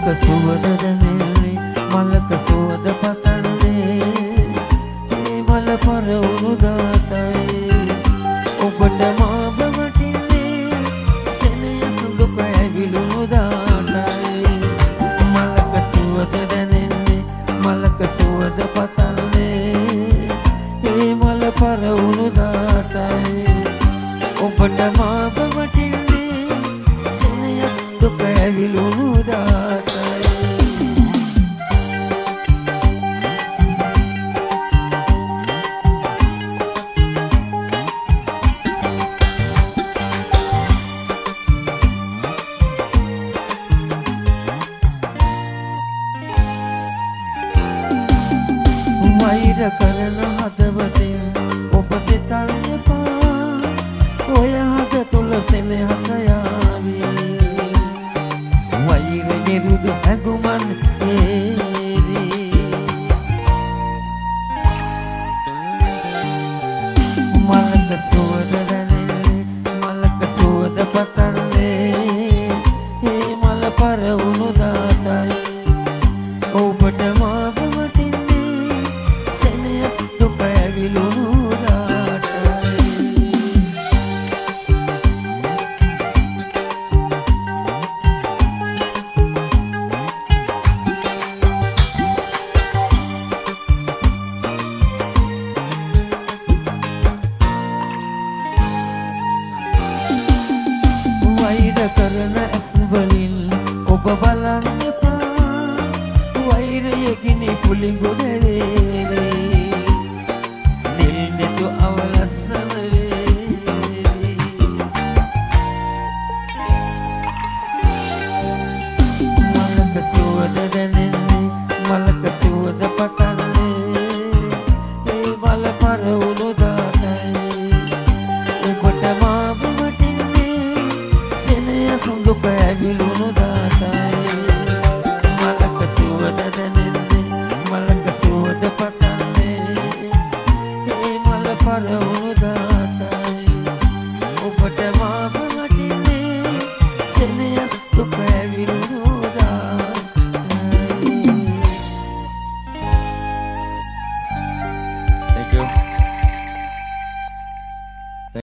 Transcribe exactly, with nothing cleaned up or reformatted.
මලක සුවඳ දැනෙන්නේ මලක සුවඳ පතන්නේ මේ මල පරවුණු දාතයි ඔබට මාව වටින්නේ සෙනෙහස දුක ඇවිලුණු දාතයි මලක සුවඳ දැනෙන්නේ මලක සුවඳ පතන්නේ මේ මල පරවුණු දාතයි ඔබට මාව වටින්නේ සෙනෙහස දුක ඇවිලුණු දාතයි වෛර කරන හදවතින් ඔබ සිතන්න එපා ඔය හද තුල සෙනෙහස යාවි වෛර නිරුද හැඟුමන් ඒරි මලක සුවඳ දැනෙන්නේ මලක සුවඳ පතන්නේ ඒ මල පරවුණු දාතයි ඔබට මාව වෛර කරන ඇස් වලින් ඔබ බලන්න එපා වෛරයේ ගිනි පුලිඟු දෙරේවි නිල් නෙතු අවලස්සන වේවි මලක සුවඳ දැනෙන්නේ මලක සුවඳ පතන්නේ ඒ මල පරවුණු දාතයි ඔබට මාව දුක ඇවිලු